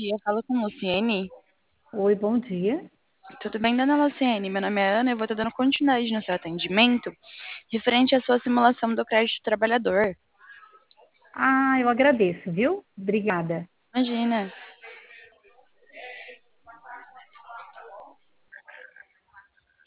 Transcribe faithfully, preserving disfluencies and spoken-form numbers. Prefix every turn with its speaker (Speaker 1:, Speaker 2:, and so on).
Speaker 1: dia, falo com Luciene.
Speaker 2: Oi, bom dia.
Speaker 1: Tudo bem, dona Luciene? Meu nome é Ana, eu vou estar dando continuidade no seu atendimento referente à sua simulação do crédito trabalhador.
Speaker 2: Ah, eu agradeço, viu? Obrigada.
Speaker 1: Imagina.